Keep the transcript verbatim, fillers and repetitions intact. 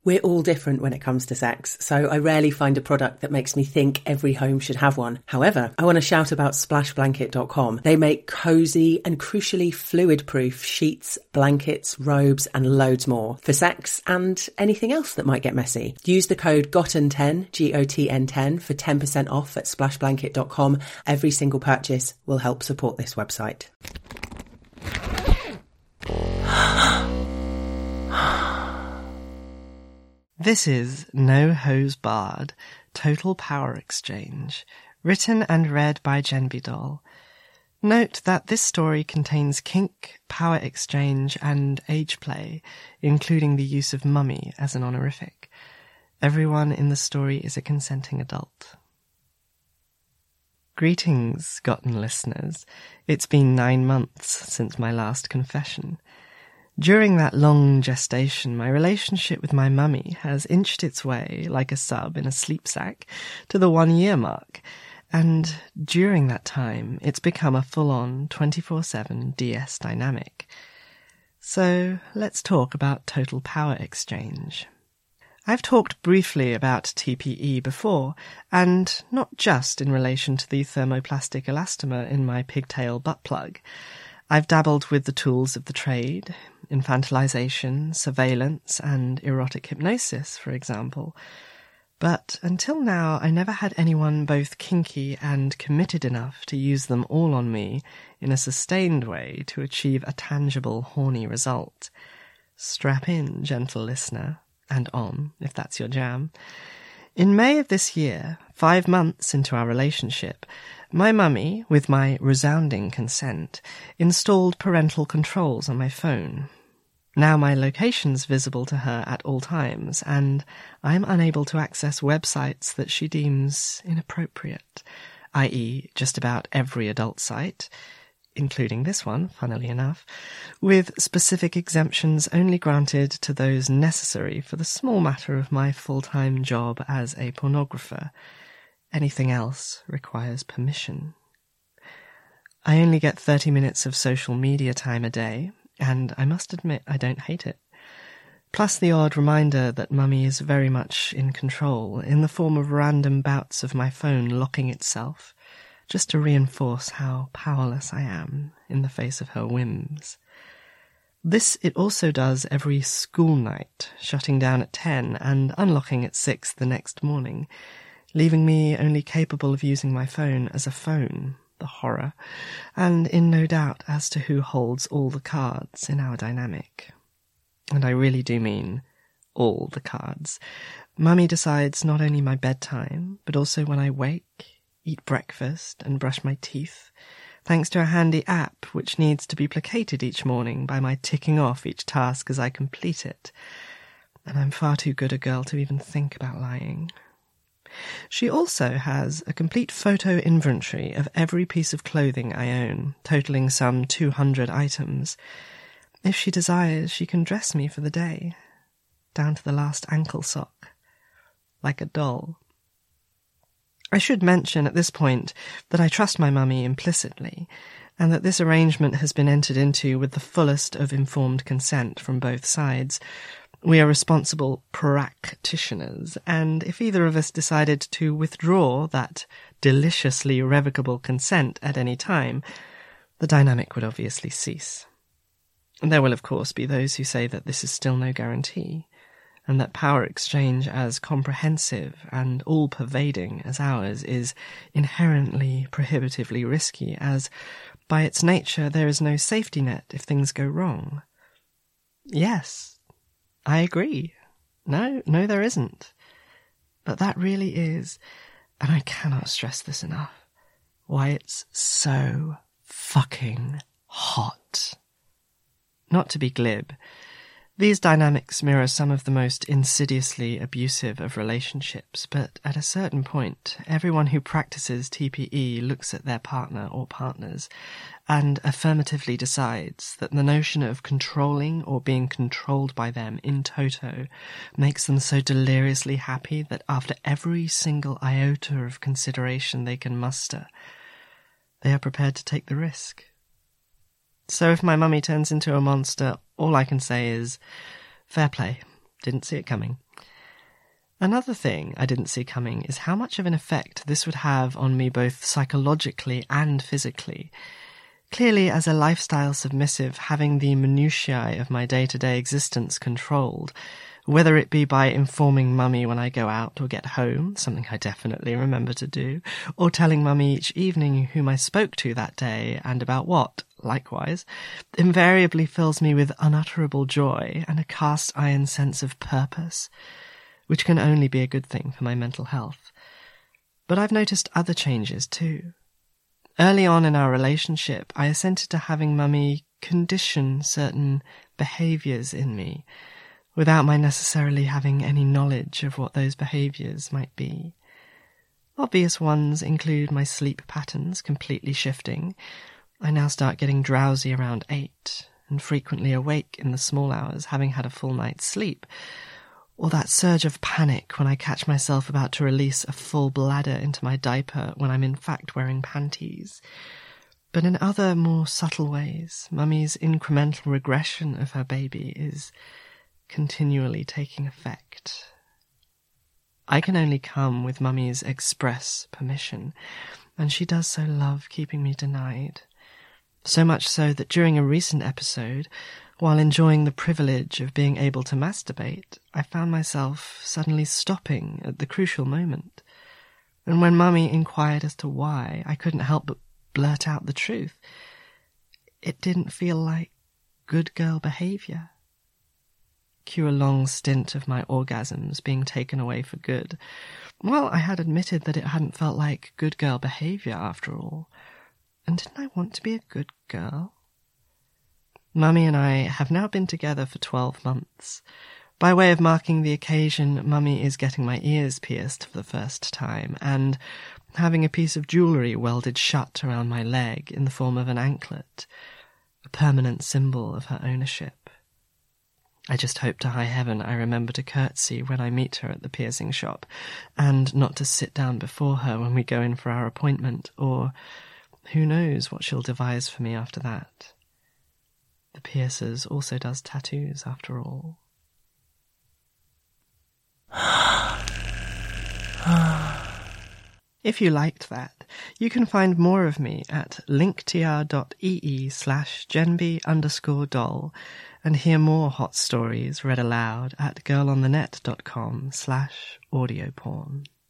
We're all different when it comes to sex, so I rarely find a product that makes me think every home should have one. However, I want to shout about splash blanket dot com. They make cosy and crucially fluid-proof sheets, blankets, robes and loads more for sex and anything else that might get messy. Use the code gotten ten, G O T N ten, for ten percent off at splash blanket dot com. Every single purchase will help support this website. This is No Hose Barred, Total Power Exchange, written and read by Jen Bidol. Note that this story contains kink, power exchange, and age play, including the use of mummy as an honorific. Everyone in the story is a consenting adult. Greetings, Gotten listeners. It's been nine months since my last confession. During that long gestation, my relationship with my mummy has inched its way, like a sub in a sleep sack, to the one-year mark, and during that time, it's become a full-on twenty-four seven D S dynamic. So let's talk about total power exchange. I've talked briefly about T P E before, and not just in relation to the thermoplastic elastomer in my pigtail butt plug. I've dabbled with the tools of the trade, infantilization, surveillance, and erotic hypnosis, for example. But until now, I never had anyone both kinky and committed enough to use them all on me in a sustained way to achieve a tangible, horny result. Strap in, gentle listener, and on, if that's your jam. In May of this year, five months into our relationship, my mummy, with my resounding consent, installed parental controls on my phone. Now my location's visible to her at all times, and I'm unable to access websites that she deems inappropriate, that is just about every adult site, including this one, funnily enough, with specific exemptions only granted to those necessary for the small matter of my full-time job as a pornographer. Anything else requires permission. I only get thirty minutes of social media time a day, and I must admit I don't hate it. Plus the odd reminder that mummy is very much in control, in the form of random bouts of my phone locking itself, just to reinforce how powerless I am in the face of her whims. This it also does every school night, shutting down at ten and unlocking at six the next morning, leaving me only capable of using my phone as a phone, the horror, and in no doubt as to who holds all the cards in our dynamic. And I really do mean all the cards. Mummy decides not only my bedtime, but also when I wake, eat breakfast, and brush my teeth, thanks to a handy app which needs to be placated each morning by my ticking off each task as I complete it. And I'm far too good a girl to even think about lying. She also has a complete photo inventory of every piece of clothing I own, totaling some two hundred items. If she desires, she can dress me for the day, down to the last ankle sock, like a doll. I should mention at this point that I trust my mummy implicitly, and that this arrangement has been entered into with the fullest of informed consent from both sides. We are responsible practitioners, and if either of us decided to withdraw that deliciously irrevocable consent at any time, the dynamic would obviously cease. There will, of course, be those who say that this is still no guarantee, and that power exchange as comprehensive and all-pervading as ours is inherently prohibitively risky, as, by its nature, there is no safety net if things go wrong. Yes, I agree. No, no there isn't. But that really is, and I cannot stress this enough, why it's so fucking hot. Not to be glib, these dynamics mirror some of the most insidiously abusive of relationships, but at a certain point, everyone who practices T P E looks at their partner or partners and affirmatively decides that the notion of controlling or being controlled by them in toto makes them so deliriously happy that after every single iota of consideration they can muster, they are prepared to take the risk. So if my mummy turns into a monster, all I can say is, fair play, Didn't see it coming. Another thing I didn't see coming is how much of an effect this would have on me both psychologically and physically. Clearly, as a lifestyle submissive, having the minutiae of my day-to-day existence controlled, whether it be by informing Mummy when I go out or get home, something I definitely remember to do, or telling Mummy each evening whom I spoke to that day and about what, likewise, invariably fills me with unutterable joy and a cast-iron sense of purpose, which can only be a good thing for my mental health. But I've noticed other changes too. Early on in our relationship, I assented to having Mummy condition certain behaviours in me, without my necessarily having any knowledge of what those behaviours might be. Obvious ones include my sleep patterns completely shifting. I now start getting drowsy around eight, and frequently awake in the small hours, having had a full night's sleep, or that surge of panic when I catch myself about to release a full bladder into my diaper when I'm in fact wearing panties. But in other, more subtle ways, Mummy's incremental regression of her baby is continually taking effect. I can only come with Mummy's express permission, and she does so love keeping me denied. So much so that during a recent episode, while enjoying the privilege of being able to masturbate, I found myself suddenly stopping at the crucial moment. And when Mummy inquired as to why, I couldn't help but blurt out the truth. It didn't feel like good girl behaviour. Cue a long stint of my orgasms being taken away for good. Well, I had admitted that it hadn't felt like good girl behaviour after all. And didn't I want to be a good girl? Mummy and I have now been together for twelve months. By way of marking the occasion, Mummy is getting my ears pierced for the first time, and having a piece of jewellery welded shut around my leg in the form of an anklet, a permanent symbol of her ownership. I just hope to high heaven I remember to curtsy when I meet her at the piercing shop, and not to sit down before her when we go in for our appointment, or who knows what she'll devise for me after that. The piercers also does tattoos, after all. If you liked that, you can find more of me at linktr.ee slash genby underscore doll and hear more hot stories read aloud at girlonthenet.com slash audioporn.